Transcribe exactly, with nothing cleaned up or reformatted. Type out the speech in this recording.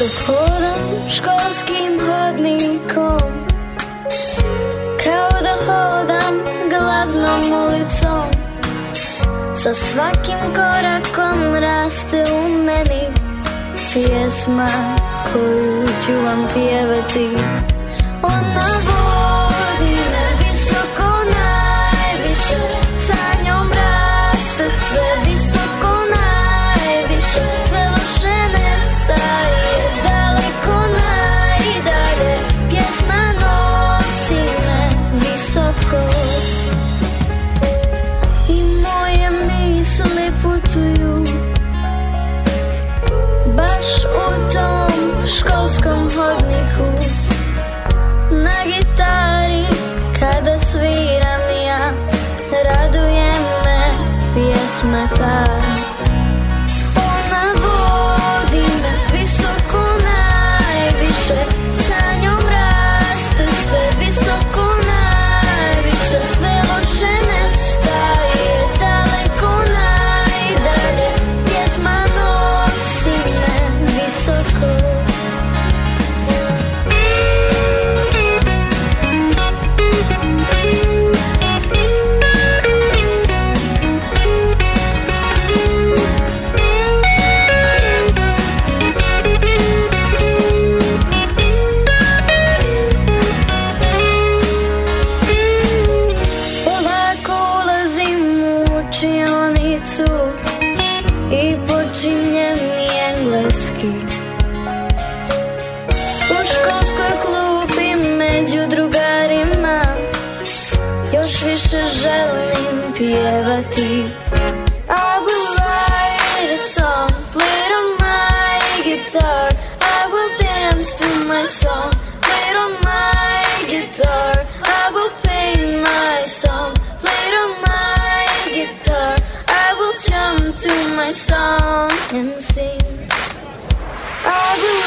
Dok hodam školskim hodnikom, kao da hodam glavnom ulicom, sa svakim korakom raste u meni pjesma koju ću vam pjevati. Ona vodi me visoko najviše, sa njom raste sve visoko najviše, sve loše nestaje daleko najdalje, pjesma nosi me visoko. I moje misli putuju baš u tom školskom hodniku, na gitari kada sviram ja, raduje me pjesma ta. Ona vodi me visoko najviše, sa njom raste sve visoko najviše, sve loše nestaje daleko najdalje, pjesma nosi me visoko. I počinjem engleski. U školskoj klupi među drugarima još više želim pjevati. I will write a song, play it on my guitar. I will dance to my song, play it on my guitar. I will paint my song, play it on my guitar. I will jump to my song and sing. I will